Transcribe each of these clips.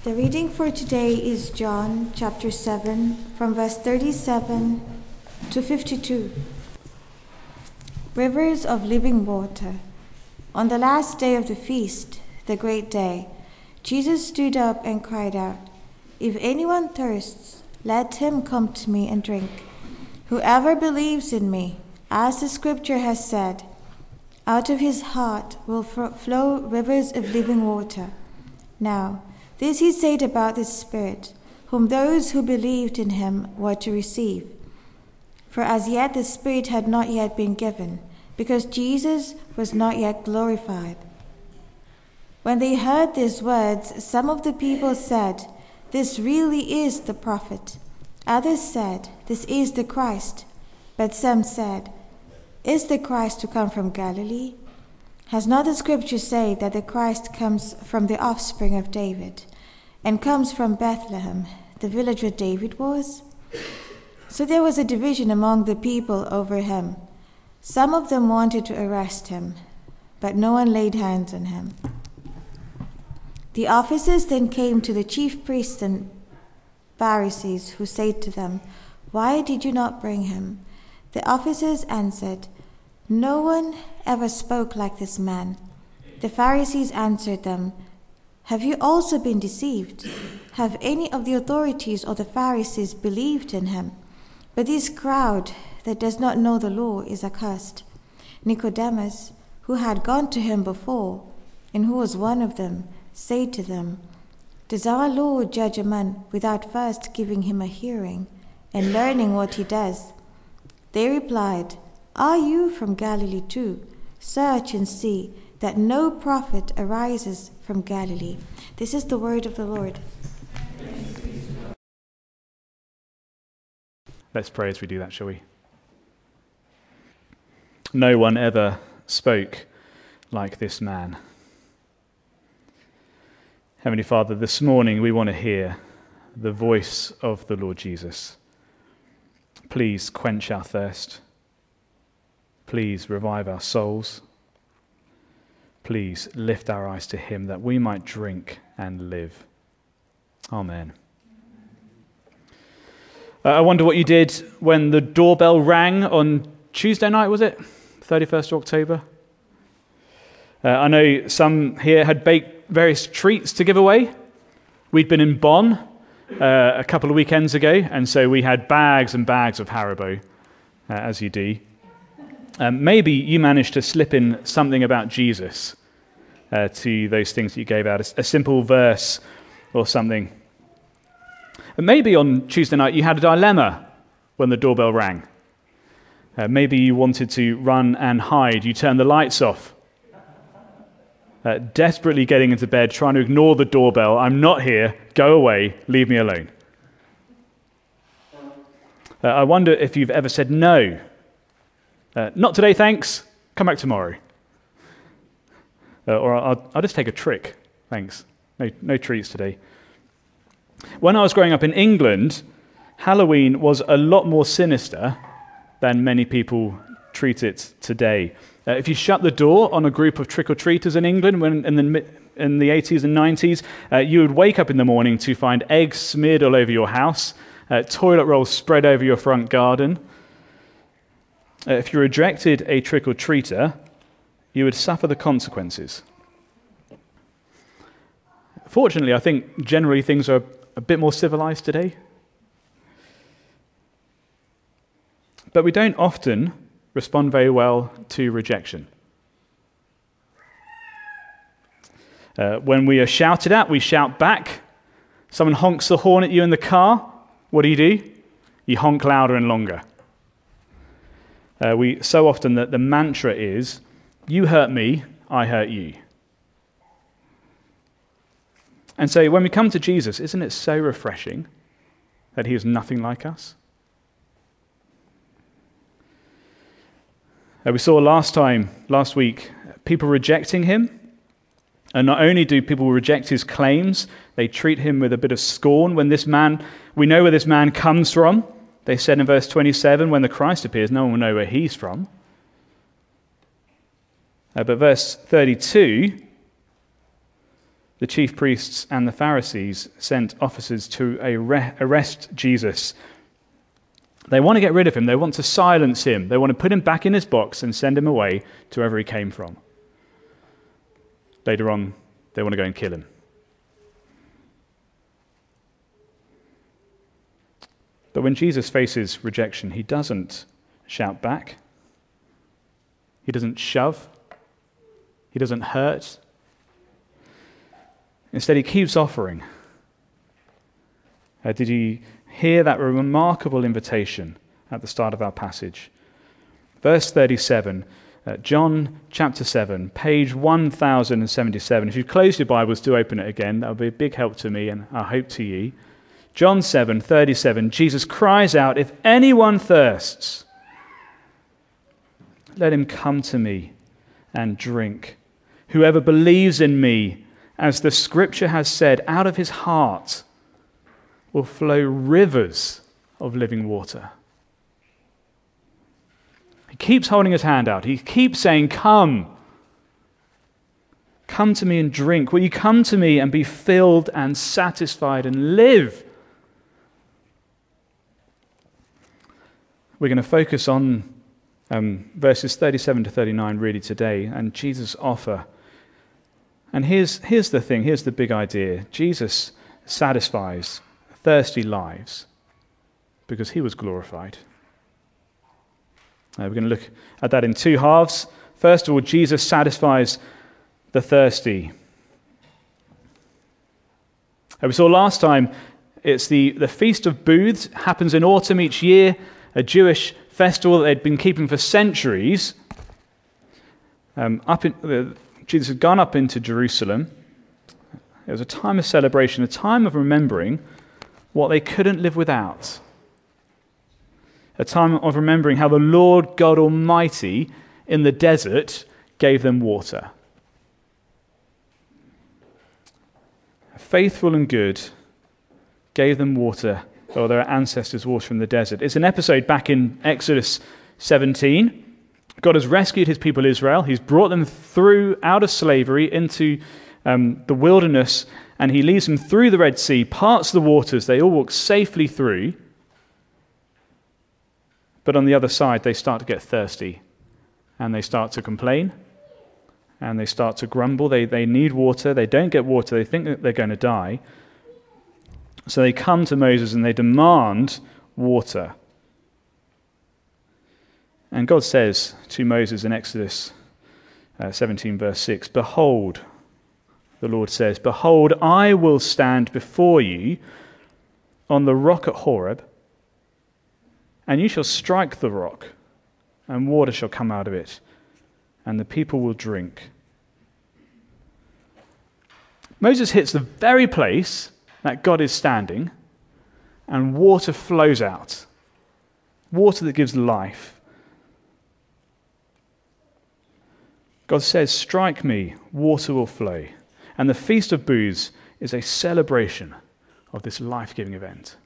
The reading for today is John chapter 7 from verse 37 to 52. Rivers of living water. On the last day of the feast, the great day, Jesus stood up and cried out, "If anyone thirsts, let him come to me and drink. Whoever believes in me, as the scripture has said, out of his heart will flow rivers of living water." Now, this he said about the Spirit, whom those who believed in him were to receive. For as yet the Spirit had not yet been given, because Jesus was not yet glorified. When they heard these words, some of the people said, "This really is the prophet." Others said, "This is the Christ." But some said, "Is the Christ to come from Galilee? Has not the scripture said that the Christ comes from the offspring of David, and comes from Bethlehem, the village where David was?" So there was a division among the people over him. Some of them wanted to arrest him, but no one laid hands on him. The officers then came to the chief priests and Pharisees, who said to them, "Why did you not bring him?" The officers answered, "No one ever spoke like this man." The Pharisees answered them, "Have you also been deceived? Have any of the authorities or the Pharisees believed in him? But this crowd that does not know the law is accursed." Nicodemus, who had gone to him before, and who was one of them, said to them, "Does our Lord judge a man without first giving him a hearing and learning what he does?" They replied, "Are you from Galilee too? Search and see that no prophet arises from Galilee." This is the word of the Lord. Let's pray as we do that, shall we? No one ever spoke like this man. Heavenly Father, this morning we want to hear the voice of the Lord Jesus. Please quench our thirst. Please revive our souls. Please lift our eyes to him that we might drink and live. Amen. I wonder what you did when the doorbell rang on Tuesday night, was it? 31st of October? I know some here had baked various treats to give away. We'd been in Bonn a couple of weekends ago, and so we had bags and bags of Haribo, as you do. Maybe you managed to slip in something about Jesus to those things that you gave out, a simple verse or something. And maybe on Tuesday night you had a dilemma when the doorbell rang. Maybe you wanted to run and hide. You turned the lights off. Desperately getting into bed, trying to ignore the doorbell. "I'm not here. Go away. Leave me alone." I wonder if you've ever said no. "Not today, thanks. Come back tomorrow." Or I'll just take a trick, thanks. No treats today. When I was growing up in England, Halloween was a lot more sinister than many people treat it today. If you shut the door on a group of trick-or-treaters in England in the 80s and 90s, you would wake up in the morning to find eggs smeared all over your house, toilet rolls spread over your front garden. If you rejected a trick-or-treater, you would suffer the consequences. Fortunately, I think generally things are a bit more civilized today. But we don't often respond very well to rejection. When we are shouted at, we shout back. Someone honks the horn at you in the car. What do? You honk louder and longer. So often that the mantra is, "You hurt me, I hurt you." And so when we come to Jesus, isn't it so refreshing that he is nothing like us? We saw last week, people rejecting him. And not only do people reject his claims, they treat him with a bit of scorn. We know where this man comes from. They said in verse 27, when the Christ appears, no one will know where he's from. But verse 32 the chief priests and the Pharisees sent officers to arrest Jesus. They want to get rid of him. They want to silence him. They want to put him back in his box and send him away to wherever he came from. Later on, they want to go and kill him. But when Jesus faces rejection, he doesn't shout back. He doesn't shove. He doesn't hurt. Instead, he keeps offering. Did you hear that remarkable invitation at the start of our passage? Verse 37, John chapter 7, page 1077. If you've closed your Bibles, do open it again. That would be a big help to me and I hope to you. John 7:37, Jesus cries out, "If anyone thirsts, let him come to me and drink. Whoever believes in me, as the scripture has said, out of his heart will flow rivers of living water." He keeps holding his hand out. He keeps saying, "Come. Come to me and drink. Will you come to me and be filled and satisfied and live?" We're going to focus on verses 37 to 39 really today, and Jesus' offer. And here's the thing, here's the big idea. Jesus satisfies thirsty lives because he was glorified. We're going to look at that in two halves. First of all, Jesus satisfies the thirsty. We saw last time it's the Feast of Booths, happens in autumn each year, a Jewish festival that they'd been keeping for centuries. Jesus had gone up into Jerusalem. It was a time of celebration, a time of remembering what they couldn't live without. A time of remembering how the Lord God Almighty in the desert gave them water. Faithful and good gave them water, or their ancestors water from the desert. It's an episode back in Exodus 17. God has rescued his people Israel. He's brought them through out of slavery into the wilderness, and he leads them through the Red Sea, parts the waters. They all walk safely through. But on the other side, they start to get thirsty, and they start to complain, and they start to grumble. They need water. They don't get water. They think that they're going to die. So they come to Moses and they demand water. And God says to Moses in Exodus 17 verse 6, "Behold," the Lord says, "Behold, I will stand before you on the rock at Horeb, and you shall strike the rock, and water shall come out of it, and the people will drink." Moses hits the very place that God is standing, and water flows out. Water that gives life. God says, "Strike me, water will flow." And the Feast of Booths is a celebration of this life-giving event.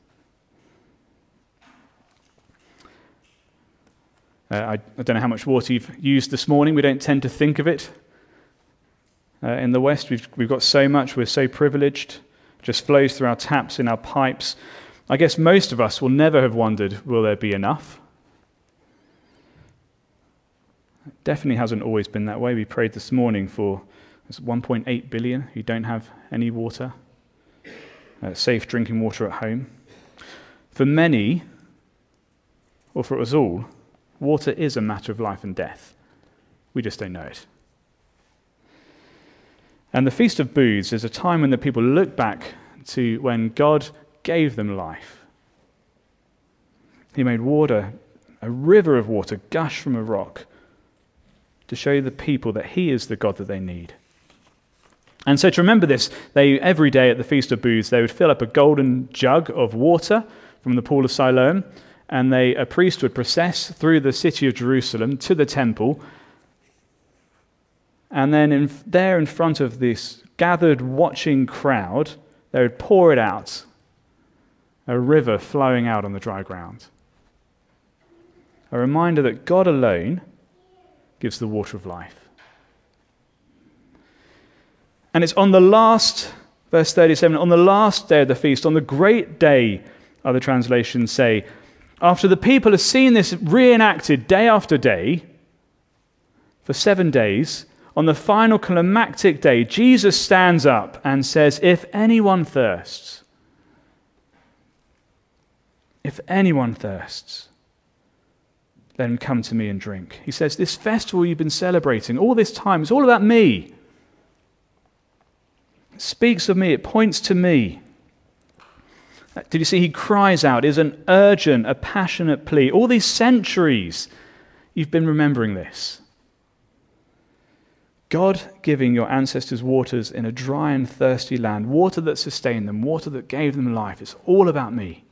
I don't know how much water you've used this morning. We don't tend to think of it. In the West, we've got so much. We're so privileged. It just flows through our taps, in our pipes. I guess most of us will never have wondered, will there be enough? It definitely hasn't always been that way. We prayed this morning for 1.8 billion who don't have any water, safe drinking water at home. For many, or for us all, water is a matter of life and death. We just don't know it. And the Feast of Booths is a time when the people look back to when God gave them life. He made water, a river of water, gush from a rock to show the people that he is the God that they need. And so to remember this, every day at the Feast of Booths, they would fill up a golden jug of water from the pool of Siloam, and a priest would process through the city of Jerusalem to the temple. And then there in front of this gathered watching crowd, they would pour it out, a river flowing out on the dry ground. A reminder that God alone gives the water of life. And it's on the last, verse 37, on the last day of the feast, on the great day, other translations say, after the people have seen this reenacted day after day, for 7 days, on the final climactic day, Jesus stands up and says, if anyone thirsts, let him come to me and drink. He says, this festival you've been celebrating all this time, it's all about me. It speaks of me, it points to me. Did you see he cries out? Is an urgent, a passionate plea. All these centuries, you've been remembering this. God giving your ancestors waters in a dry and thirsty land, water that sustained them, water that gave them life. It's all about me.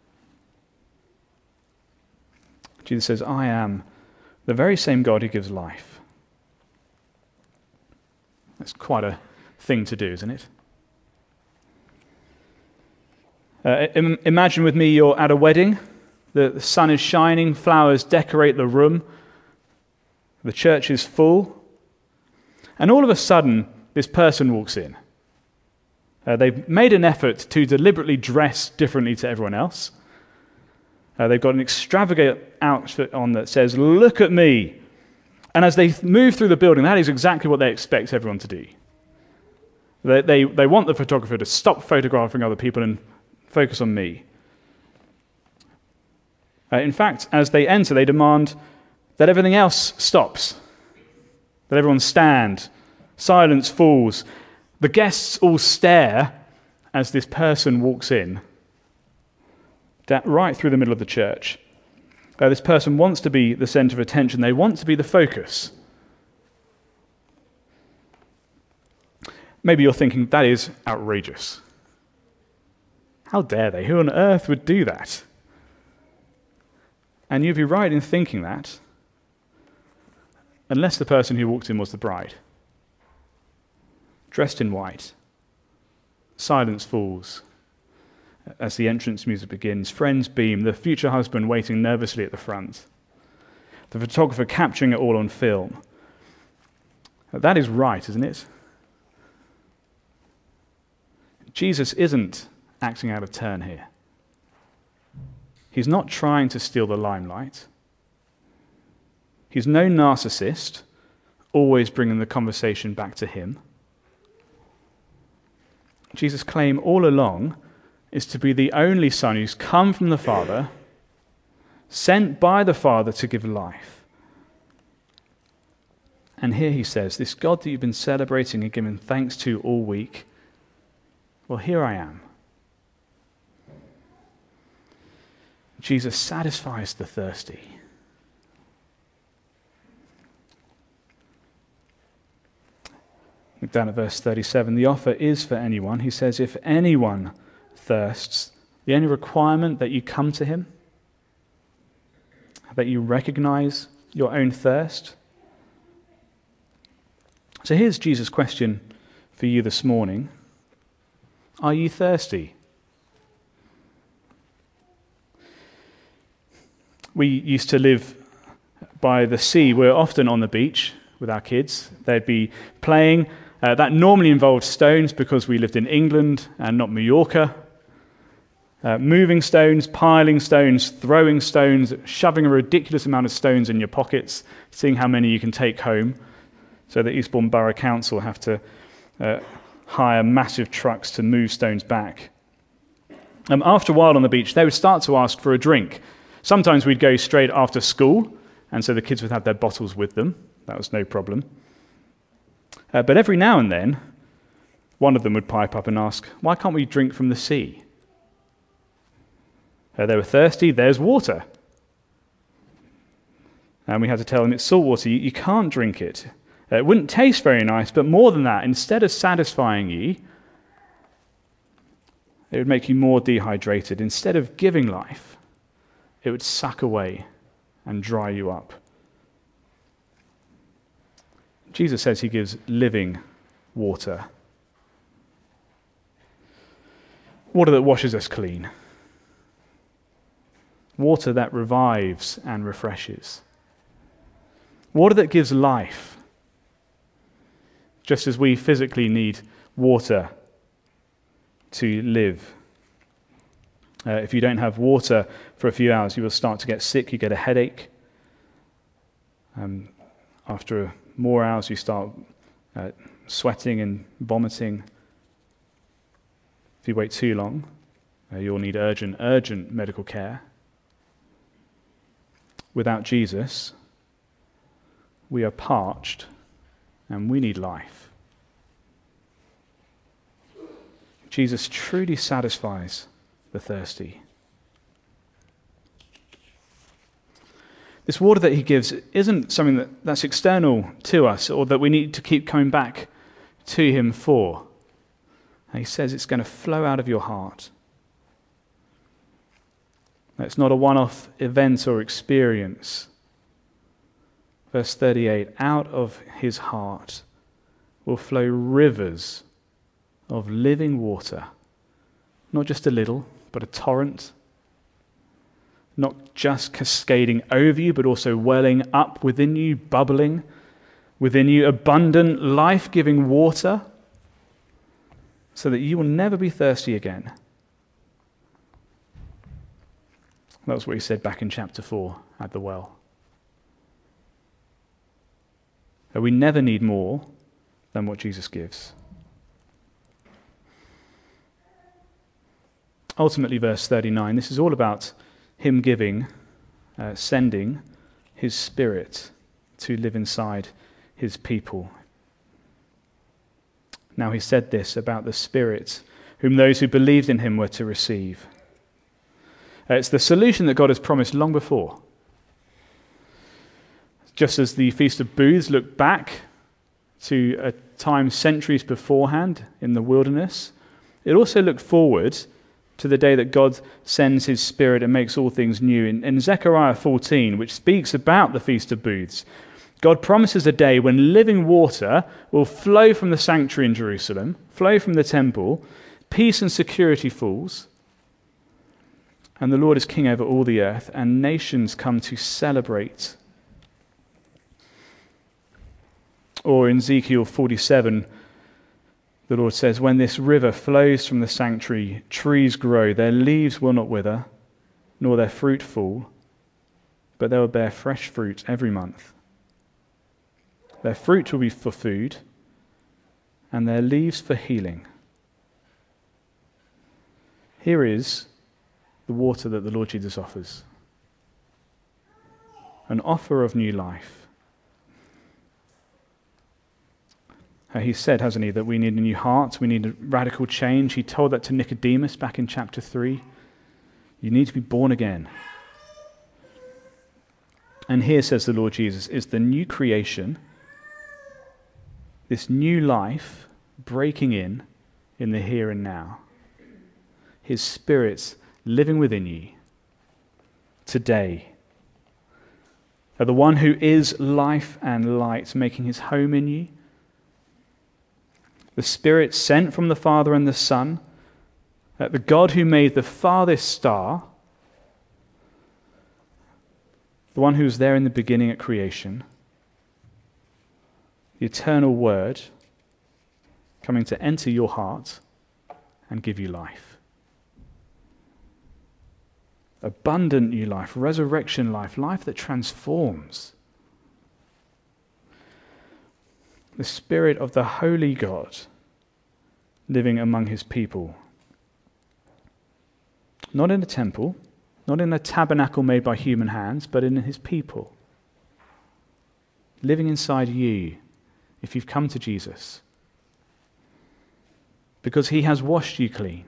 Jesus says, I am the very same God who gives life. That's quite a thing to do, isn't it? Imagine with me you're at a wedding. The sun is shining, flowers decorate the room. The church is full. And all of a sudden, this person walks in. They've made an effort to deliberately dress differently to everyone else. They've got an extravagant outfit on that says, look at me. And as they move through the building, that is exactly what they expect everyone to do. They want the photographer to stop photographing other people and focus on me. In fact, as they enter, they demand that everything else stops, that everyone stand, silence falls. The guests all stare as this person walks in, right through the middle of the church. This person wants to be the center of attention. They want to be the focus. Maybe you're thinking, that is outrageous. How dare they? Who on earth would do that? And you'd be right in thinking that, unless the person who walked in was the bride. Dressed in white. Silence falls as the entrance music begins. Friends beam, the future husband waiting nervously at the front. The photographer capturing it all on film. That is right, isn't it? Jesus isn't acting out of turn here. He's not trying to steal the limelight. He's no narcissist, always bringing the conversation back to him. Jesus' claim all along is to be the only Son who's come from the Father, sent by the Father to give life. And here he says, this God that you've been celebrating and giving thanks to all week, well, here I am. Jesus satisfies the thirsty. Look down at verse 37. The offer is for anyone. He says, if anyone thirsts, the only requirement that you come to him, that you recognize your own thirst. So here's Jesus' question for you this morning. Are you thirsty? We used to live by the sea. We're often on the beach with our kids. They'd be playing. That normally involved stones because we lived in England and not Mallorca. Moving stones, piling stones, throwing stones, shoving a ridiculous amount of stones in your pockets, seeing how many you can take home. So the Eastbourne Borough Council have to hire massive trucks to move stones back. After a while on the beach, they would start to ask for a drink. Sometimes we'd go straight after school, and so the kids would have their bottles with them. That was no problem. But every now and then, one of them would pipe up and ask, why can't we drink from the sea? They were thirsty, there's water. And we had to tell them it's salt water, you can't drink it. It wouldn't taste very nice, but more than that, instead of satisfying you, it would make you more dehydrated. Instead of giving life, it would suck away and dry you up. Jesus says he gives living water. Water that washes us clean. Water that revives and refreshes. Water that gives life. just as we physically need water to live. If you don't have water for a few hours, you will start to get sick, you get a headache. After more hours, you start sweating and vomiting. If you wait too long, you'll need urgent medical care. Without Jesus, we are parched and we need life. Jesus truly satisfies the thirsty. This water that he gives isn't something that's external to us or that we need to keep coming back to him for. And he says it's going to flow out of your heart. It's not a one-off event or experience. Verse 38, out of his heart will flow rivers of living water. Not just a little, but a torrent. Not just cascading over you, but also welling up within you, bubbling within you, abundant, life-giving water, so that you will never be thirsty again. That was what he said back in chapter 4 at the well. That we never need more than what Jesus gives. Ultimately, verse 39, this is all about him sending his Spirit to live inside his people. Now he said this about the Spirit, whom those who believed in him were to receive. It's the solution that God has promised long before. Just as the Feast of Booths looked back to a time centuries beforehand in the wilderness, it also looked forward to the day that God sends his Spirit and makes all things new. In Zechariah 14, which speaks about the Feast of Booths, God promises a day when living water will flow from the sanctuary in Jerusalem, flow from the temple, peace and security falls, and the Lord is king over all the earth, and nations come to celebrate. Or in Ezekiel 47, the Lord says, when this river flows from the sanctuary, trees grow, their leaves will not wither, nor their fruit fall, but they will bear fresh fruit every month. Their fruit will be for food, and their leaves for healing. Here is the water that the Lord Jesus offers. An offer of new life. He said, hasn't he, that we need a new heart, we need a radical change. He told that to Nicodemus back in chapter 3. You need to be born again. And here, says the Lord Jesus, is the new creation, this new life breaking in the here and now. His Spirit's living within you today. The one who is life and light, making his home in you. The Spirit sent from the Father and the Son, the God who made the farthest star, the one who was there in the beginning at creation, the eternal Word coming to enter your heart and give you life. Abundant new life, resurrection life, life that transforms. The Spirit of the Holy God living among his people. Not in a temple, not in a tabernacle made by human hands, but in his people. Living inside you, if you've come to Jesus. Because he has washed you clean.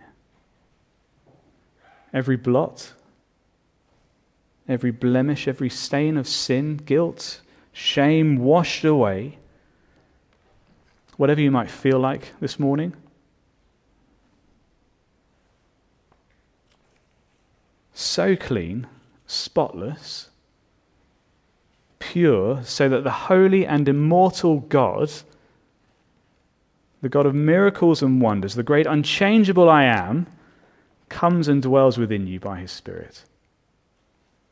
Every blot, every blemish, every stain of sin, guilt, shame washed away. Whatever you might feel like this morning. So clean, spotless, pure, so that the holy and immortal God, the God of miracles and wonders, the great unchangeable I am, comes and dwells within you by his Spirit.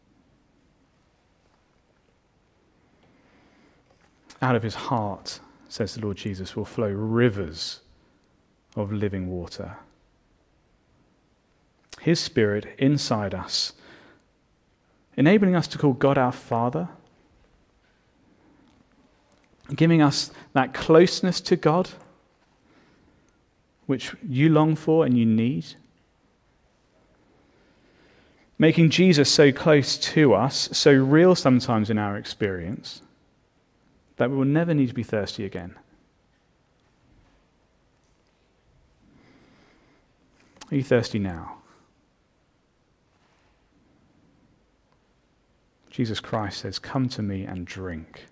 Out of his heart, says the Lord Jesus, will flow rivers of living water. His Spirit inside us, enabling us to call God our Father, giving us that closeness to God which you long for and you need. Making Jesus so close to us, so real sometimes in our experience, that we will never need to be thirsty again. Are you thirsty now? Jesus Christ says, "Come to me and drink."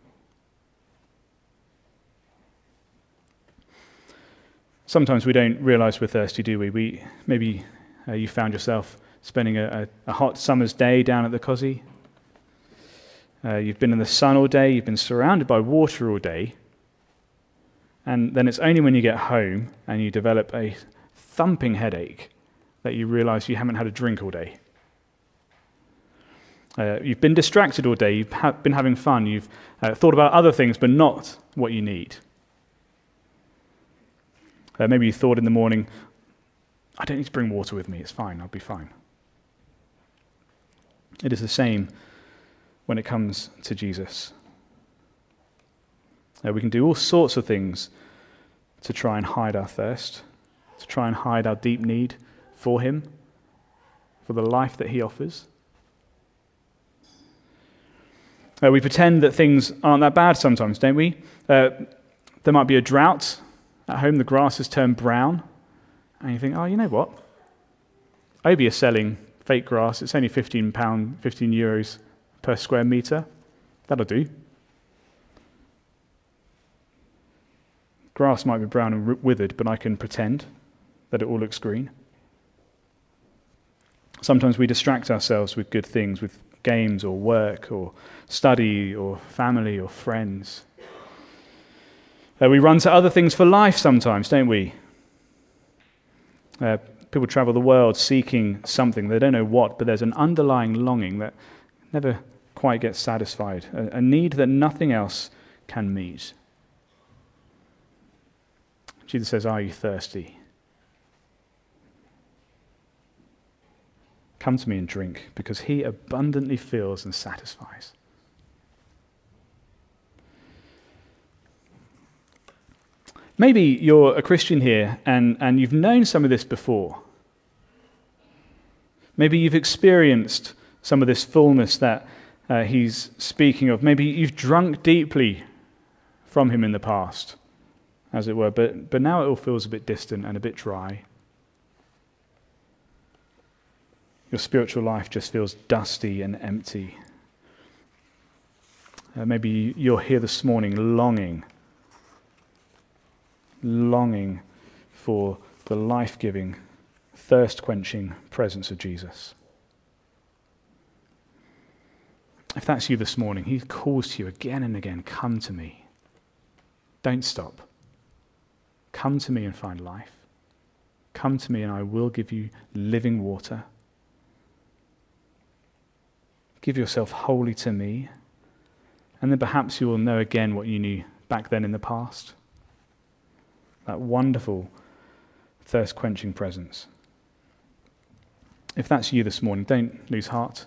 Sometimes we don't realize we're thirsty, do we? Maybe you found yourself spending a hot summer's day down at the Cosy. You've been in the sun all day, you've been surrounded by water all day, and then it's only when you get home and you develop a thumping headache that you realize you haven't had a drink all day. You've been distracted all day, you've been having fun, you've thought about other things but not what you need. Maybe you thought in the morning, I don't need to bring water with me, it's fine, I'll be fine. It is the same when it comes to Jesus. We can do all sorts of things to try and hide our thirst, to try and hide our deep need for him, for the life that he offers. We pretend that things aren't that bad sometimes, don't we? There might be a drought at home, the grass has turned brown, and you think, oh, you know what? Obi are selling fake grass, it's only €15 per square metre. That'll do. Grass might be brown and withered, but I can pretend that it all looks green. Sometimes we distract ourselves with good things, with games or work or study or family or friends. We run to other things for life sometimes, don't we? People travel the world seeking something. They don't know what, but there's an underlying longing that never quite gets satisfied, a need that nothing else can meet. Jesus says, are you thirsty? Come to me and drink, because he abundantly fills and satisfies. Maybe you're a Christian here and you've known some of this before. Maybe you've experienced some of this fullness that he's speaking of. Maybe you've drunk deeply from him in the past, as it were, but now it all feels a bit distant and a bit dry. Your spiritual life just feels dusty and empty. Maybe you're here this morning longing for the life-giving, thirst-quenching presence of Jesus. If that's you this morning, he calls to you again and again, come to me. Don't stop. Come to me and find life. Come to me and I will give you living water. Give yourself wholly to me, and then perhaps you will know again what you knew back then in the past. That wonderful thirst-quenching presence. If that's you this morning, don't lose heart.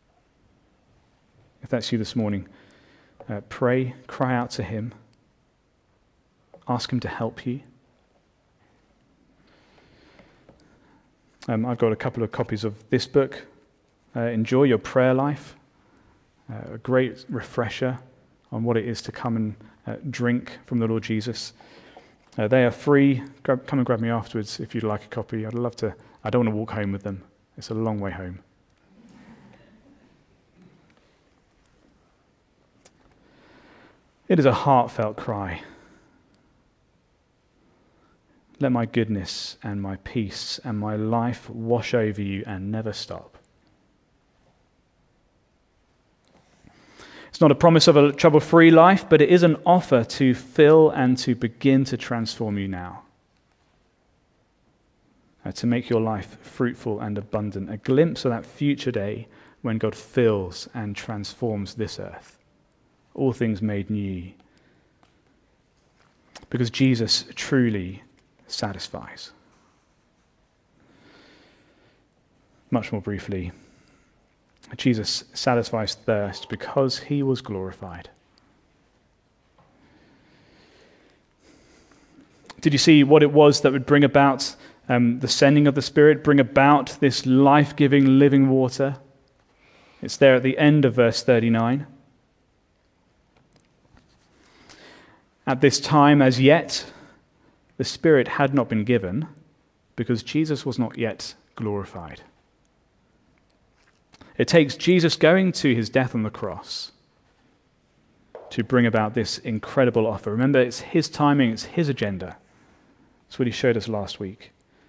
If that's you this morning, pray, cry out to him. Ask him to help you. I've got a couple of copies of this book. Enjoy Your Prayer Life. A great refresher on what it is to come and drink from the Lord Jesus. They are free. Come and grab me afterwards if you'd like a copy. I'd love to. I don't want to walk home with them. It's a long way home. It is a heartfelt cry. Let my goodness and my peace and my life wash over you and never stop. It's not a promise of a trouble-free life, but it is an offer to fill and to begin to transform you now. To make your life fruitful and abundant. A glimpse of that future day when God fills and transforms this earth. All things made new. Because Jesus truly satisfies. Much more briefly, Jesus satisfies thirst because he was glorified. Did you see what it was that would bring about the sending of the Spirit, bring about this life-giving living water? It's there at the end of verse 39. At this time, as yet, the Spirit had not been given because Jesus was not yet glorified. It takes Jesus going to his death on the cross to bring about this incredible offer. Remember, it's his timing, it's his agenda. That's what he showed us last week.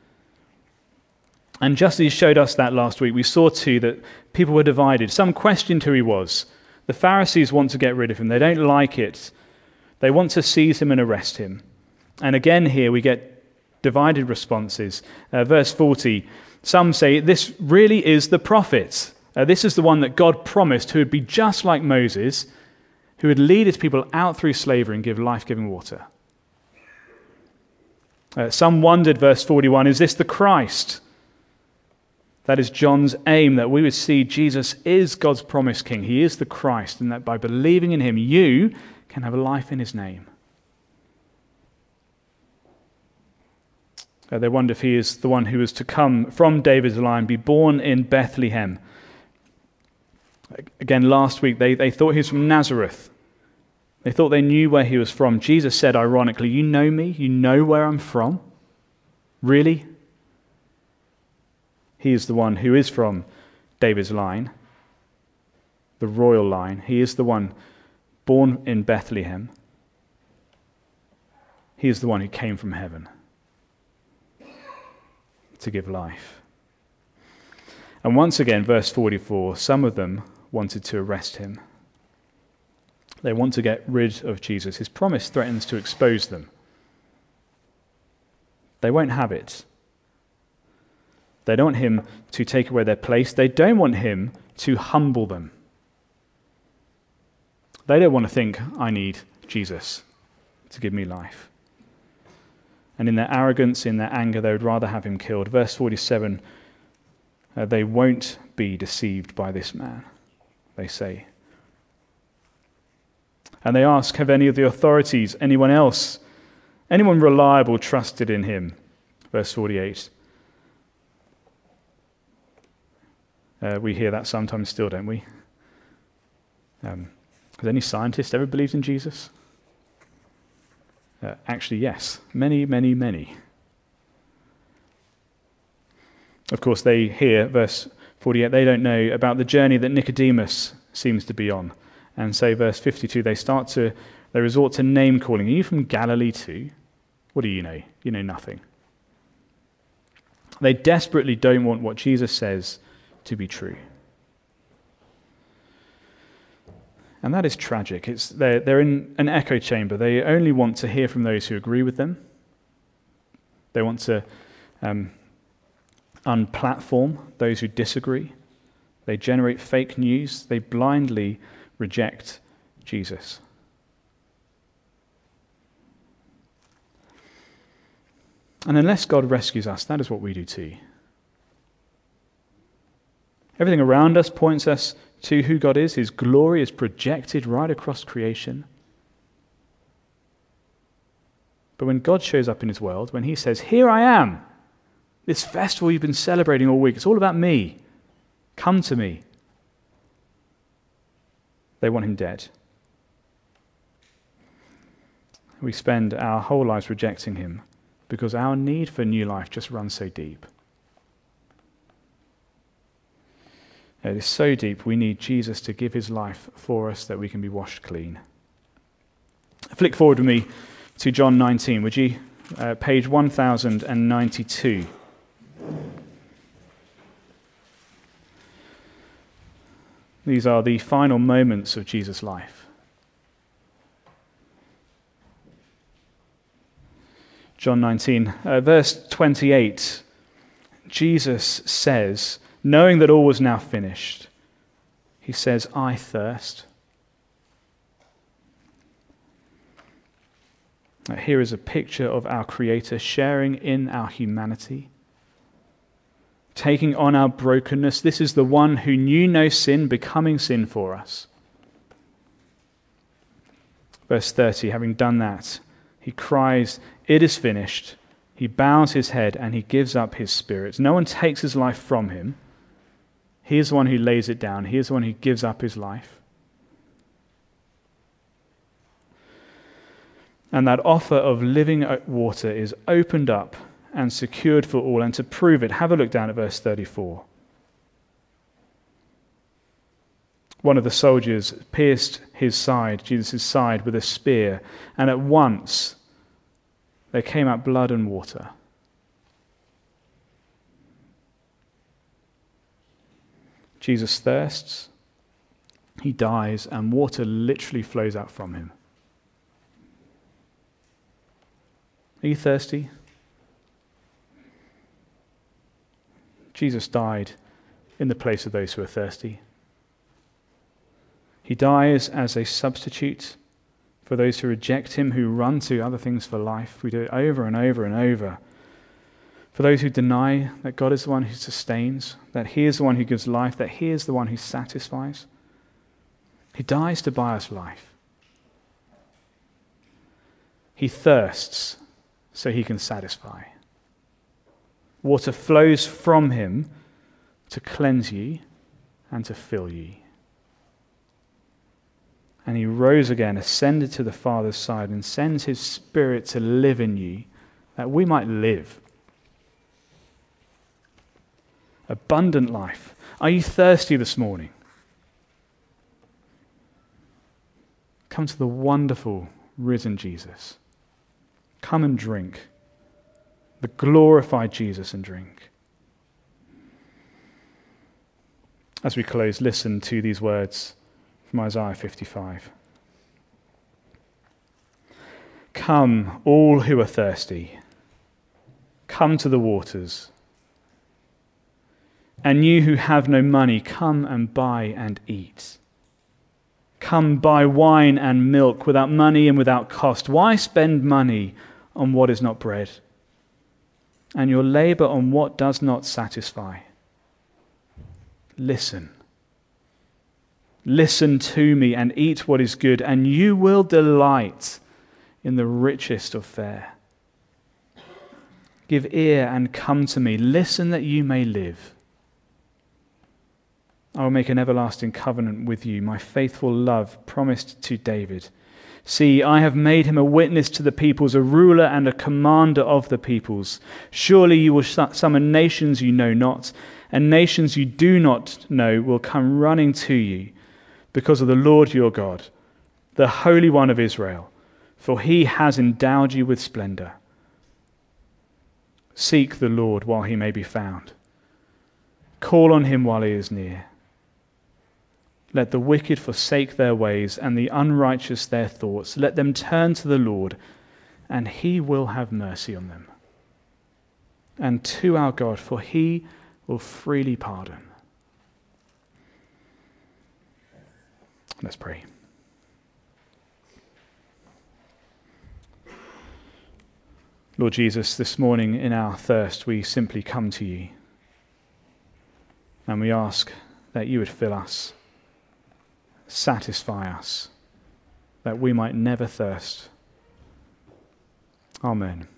And just as he showed us that last week, we saw too that people were divided. Some questioned who he was. The Pharisees want to get rid of him. They don't like it. They want to seize him and arrest him. And again here we get divided responses. Verse 40, some say this really is the prophet. This is the one that God promised, who would be just like Moses, who would lead his people out through slavery and give life-giving water. Some wondered, verse 41, is this the Christ? That is John's aim, that we would see Jesus is God's promised king. He is the Christ, and that by believing in him, you can have a life in his name. They wonder if he is the one who is to come from David's line, be born in Bethlehem. Again, last week, they thought he was from Nazareth. They thought they knew where he was from. Jesus said, ironically, you know me? You know where I'm from? Really? He is the one who is from David's line, the royal line. He is the one born in Bethlehem. He is the one who came from heaven to give life. And once again, verse 44, some of them wanted to arrest him. They want to get rid of Jesus. His promise threatens to expose them. They won't have it. They don't want him to take away their place. They don't want him to humble them. They don't want to think, I need Jesus to give me life. And in their arrogance, in their anger, they would rather have him killed. Verse 47, they won't be deceived by this man, they say. And they ask, have any of the authorities, anyone else, anyone reliable trusted in him? Verse 48. We hear that sometimes still, don't we? Has any scientist ever believed in Jesus? Actually, yes. Many, many, many. Of course, they hear, verse 48, they don't know about the journey that Nicodemus seems to be on. And say, verse 52, they resort to name-calling. Are you from Galilee too? What do you know? You know nothing. They desperately don't want what Jesus says to be true. And that is tragic. They're in an echo chamber. They only want to hear from those who agree with them. They want to unplatform those who disagree. They generate fake news. They blindly reject Jesus. And unless God rescues us, that is what we do too. Everything around us points us to who God is. His glory is projected right across creation. But when God shows up in his world, when he says, here I am, this festival you've been celebrating all week, it's all about me. Come to me. They want him dead. We spend our whole lives rejecting him because our need for new life just runs so deep. It is so deep, we need Jesus to give his life for us that we can be washed clean. Flick forward with me to John 19, would you? Page 1092. These are the final moments of Jesus' life. John 19, verse 28, Jesus says, knowing that all was now finished, he says, I thirst. Here is a picture of our Creator sharing in our humanity, taking on our brokenness. This is the one who knew no sin, becoming sin for us. Verse 30, having done that, he cries, "It is finished." He bows his head and he gives up his spirit. No one takes his life from him. He is the one who lays it down. He is the one who gives up his life. And that offer of living water is opened up and secured for all. And to prove it, have a look down at verse 34. One of the soldiers pierced his side, Jesus' side, with a spear, and at once there came out blood and water. Jesus thirsts, he dies, and water literally flows out from him. Are you thirsty? Jesus died in the place of those who are thirsty. He dies as a substitute for those who reject him, who run to other things for life. We do it over and over and over. For those who deny that God is the one who sustains, that he is the one who gives life, that he is the one who satisfies. He dies to buy us life. He thirsts so he can satisfy. Water flows from him to cleanse ye and to fill ye. And he rose again, ascended to the Father's side, and sends his Spirit to live in you, that we might live. Abundant life. Are you thirsty this morning? Come to the wonderful risen Jesus. Come and drink. The glorified Jesus, and drink. As we close, listen to these words from Isaiah 55. Come, all who are thirsty, come to the waters. And you who have no money, come and buy and eat. Come buy wine and milk without money and without cost. Why spend money on what is not bread, and your labor on what does not satisfy? Listen. Listen to me and eat what is good, and you will delight in the richest of fare. Give ear and come to me. Listen that you may live. I will make an everlasting covenant with you, my faithful love promised to David. See, I have made him a witness to the peoples, a ruler and a commander of the peoples. Surely you will summon nations you know not, and nations you do not know will come running to you because of the Lord your God, the Holy One of Israel, for he has endowed you with splendor. Seek the Lord while he may be found. Call on him while he is near. Let the wicked forsake their ways and the unrighteous their thoughts. Let them turn to the Lord, and he will have mercy on them. And to our God, for he will freely pardon. Let's pray. Lord Jesus, this morning in our thirst we simply come to you, and we ask that you would fill us, satisfy us, that we might never thirst. Amen.